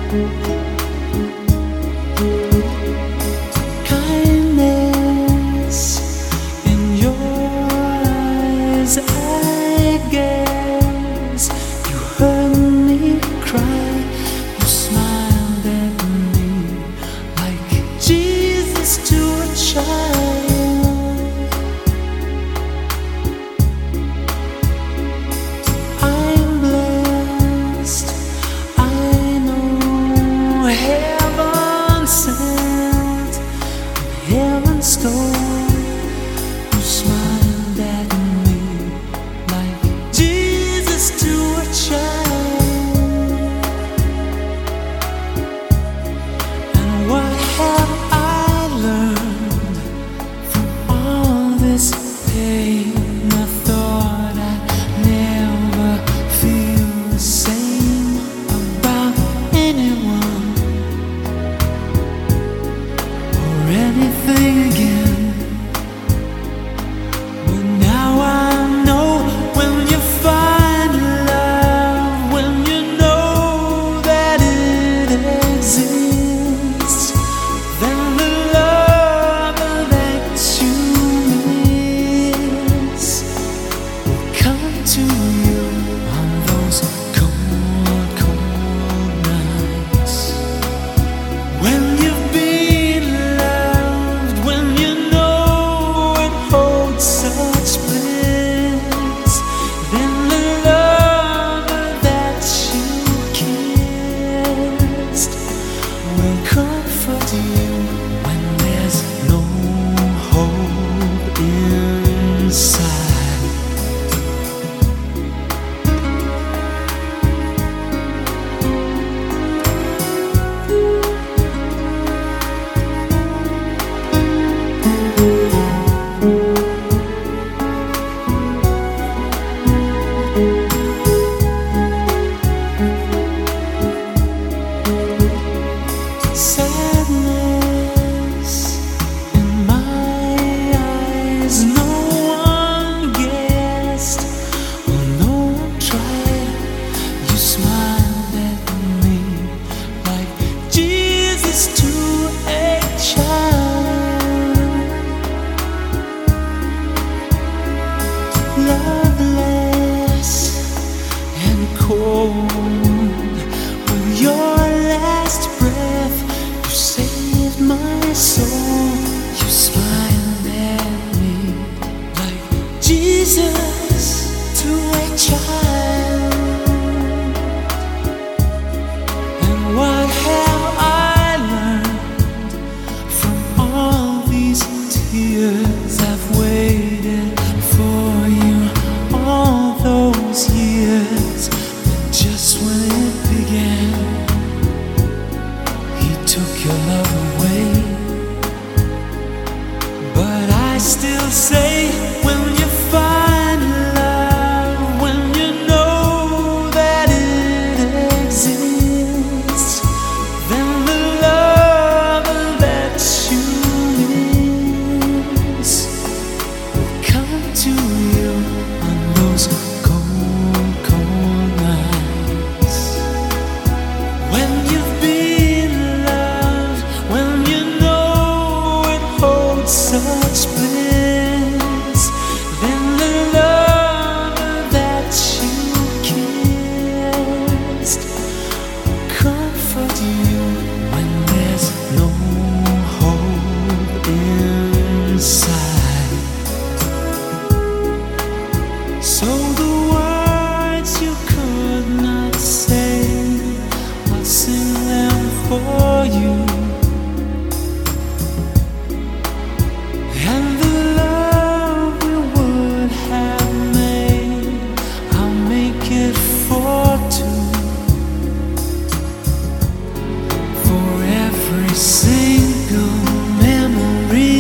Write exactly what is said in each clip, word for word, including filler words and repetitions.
Kindness in your eyes, I guess. You heard me cry, you smiled at me like Jesus to a child. I'm blessed, I know heaven sent, heaven stole. You smiled at me like Jesus to a child. And what have I learned from all this pain? I thought I'd never feel the same about anyone or anything again. But now I know when you find love, when you know that it exists, then the love that you miss will come to you on those cold, cold nights. When you've been loved, when you know it holds such bliss, then the love that you kissed will comfort you when there's no hope inside. Sadness in my eyes, no one guessed, or no one tried. You smiled at me like Jesus to a child. Loveless and cold, with your last breath, you saved my soul. You smiled at me like Jesus to a child. And what have I learned from all these tears? I've waited for you all those years, but just when it began, he took your love away. But I still say, when you find love, when you know that it exists, then the love that you miss will come to you on those cold, cold nights. When you've been loved, when you know it holds such bliss, then the love that you kissed will comfort you when there's no hope inside. So the words you could not say, I'll sing them for you. And the love we would have made, I'll make it for two. For every single memory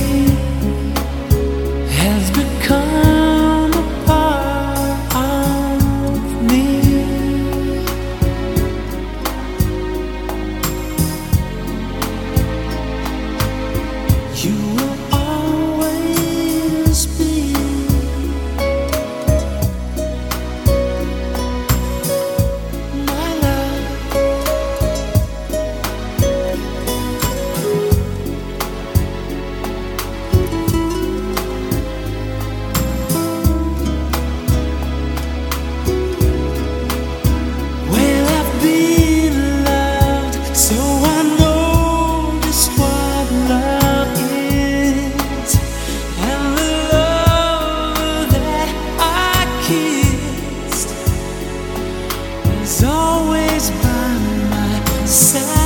has become a part of me. You will always be my love. is always by my side.